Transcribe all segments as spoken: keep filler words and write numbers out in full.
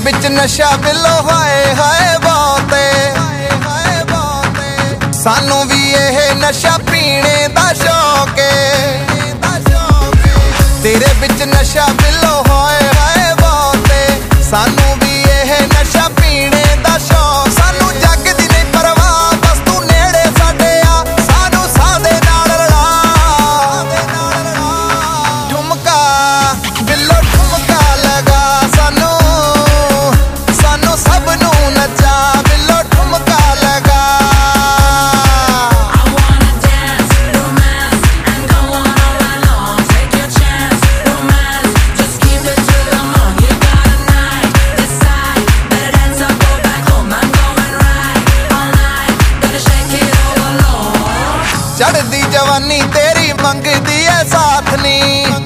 बिच नशा बिलो हाय हाय बहुते सानू भी यह नशा पीने दा शौक है। तेरे बिच नशा बिलो हाय हाय बहुते सानू भी यह नशा पीने दा शौक। सानू जग दी नहीं परवाह बस तू नेड़े साडे आ सानू सादे नाल रला। ठुमका बिलो ठुमका लगा सानू सानू सब नू नचा बिलो ठुमका लगा। चढ़दी जवानी तेरी मंगदी है साथ नी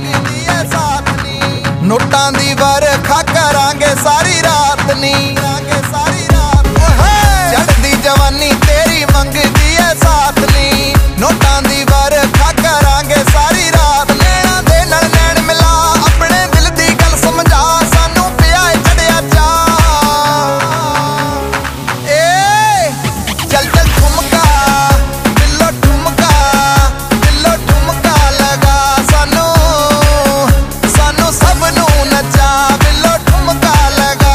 नोटां दी बरखा करांगे सारी रात नी। चढ़दी जवानी तेरी मंगदी है साथ नी नोटां दी बरखा करांगे सारी रात। नैना दे नाल नैन मिला अपने दिल दी गल समझा सानू पिया चढ़िया चा। ए चल चल ठुमका बिल्लो ठुमका बिल्लो ठुमका लगा सानू सानू सब नू नचा बिल्लो ठुमका लगा।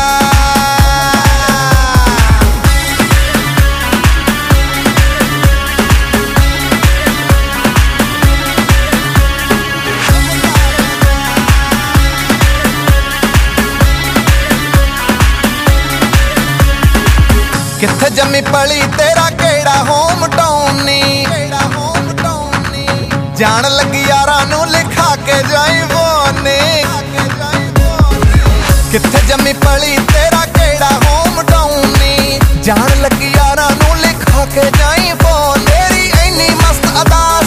किथे जमी पली तेरा केड़ा होम टाउन नी जान लगी यारा नू लिखा के जाई बोने। किथे जमी पली तेरा केड़ा होम टाउन नी जान लगी यारा नू लिखा के जाई फोन। तेरी इन्नी मस्त अदा